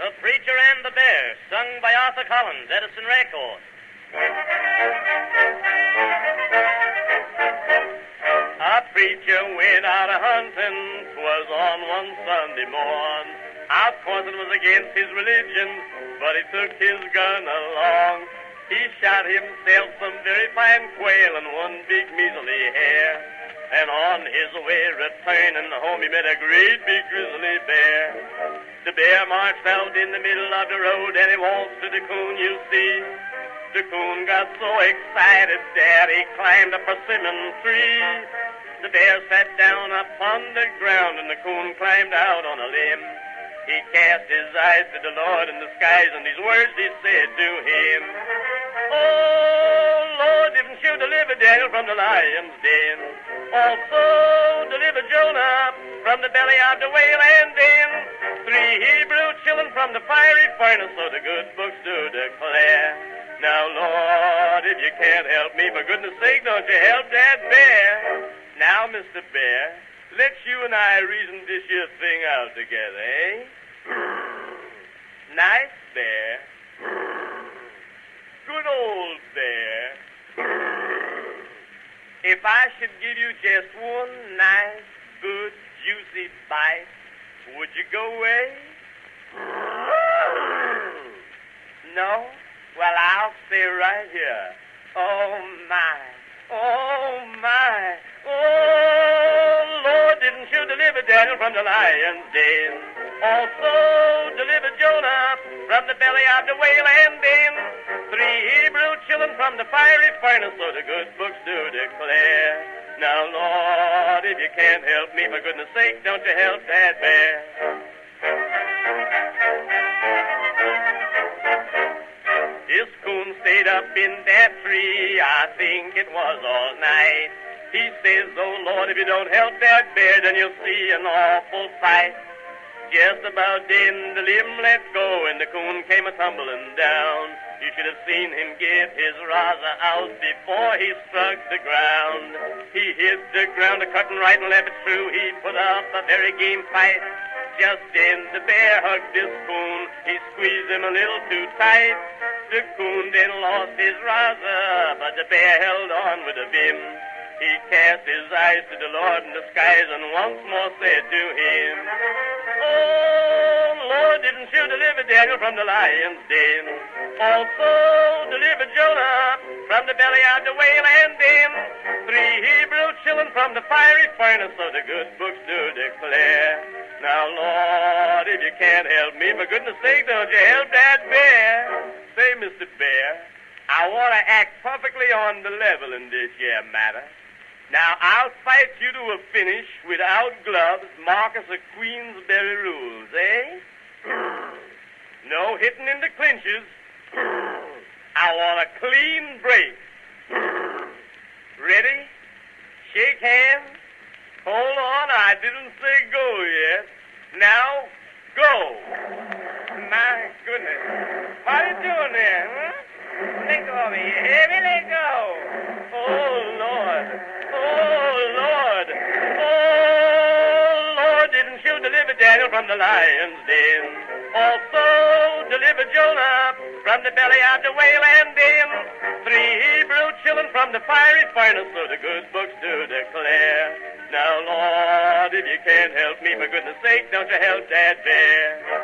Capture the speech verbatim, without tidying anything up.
The Preacher and the Bear, sung by Arthur Collins, Edison Record. A preacher went out a-hunting, 'twas on one Sunday morn. Of course it was against his religion, but he took his gun along. He shot himself some very fine quail and one big measly hare. And on his way returning home, he met a great big grizzly bear. The bear marched out in the middle of the road, and he waltzed to the coon, you see. The coon got so excited that he climbed a persimmon tree. The bear sat down upon the ground, and the coon climbed out on a limb. He cast his eyes to the Lord in the skies, and these words he said to him. Oh, Lord, didn't you deliver Daniel from the lion's den? Also deliver Jonah from the belly of the whale, and then three Hebrew children from the fiery furnace, so the good books do declare. Now, Lord, if you can't help me, for goodness sake, don't you help that bear. Now, Mister Bear, let's you and I reason this here thing out together, eh? Nice bear. Good old bear. If I should give you just one nice, good, juicy bite, would you go away? No? Well, I'll stay right here. Oh, my. Oh, my. Oh, Lord, didn't you deliver Daniel from the lion's den? Also deliver Jonah from the belly of the whale, and then three Hebrew children from the fiery furnace, so the good books do declare. Now, Lord, if you can't help me, for goodness sake, don't you help that bear. This coon stayed up in that tree, I think it was all night. He says, oh, Lord, if you don't help that bear, then you'll see an awful sight. Just about then the limb let go, and the coon came a-tumbling down. You should have seen him get his razor out before he struck the ground. He hit the ground a-cutting right and left it through. He put up a very game fight. Just then the bear hugged this coon. He squeezed him a little too tight. The coon then lost his razor, but the bear held on with a vim. He cast his eyes to the Lord in the skies and once more said to him, oh, Lord, didn't you deliver Daniel from the lion's den? Also deliver Jonah from the belly of the whale, and then three Hebrew children from the fiery furnace, so the good books do declare. Now, Lord, if you can't help me, for goodness sake, don't you help that bear. Say, Mister Bear, I want to act perfectly on the level in this here matter. Now, I'll fight you to a finish without gloves, Marcus of Queensberry rules, eh? No hitting in the clinches. I want a clean break. Ready? Shake hands. Hold on, I didn't say go yet. Now, go. My goodness. What are you doing there, huh? Let go of me. Heavy, let go. Oh, Lord. Oh, Lord. Oh, Lord, didn't you deliver Daniel from the lion's den? Also deliver Jonah from the belly of the whale, and then three Hebrew children from the fiery furnace, so the good books do declare. Now, Lord, if you can't help me, for goodness sake, don't you help that bear.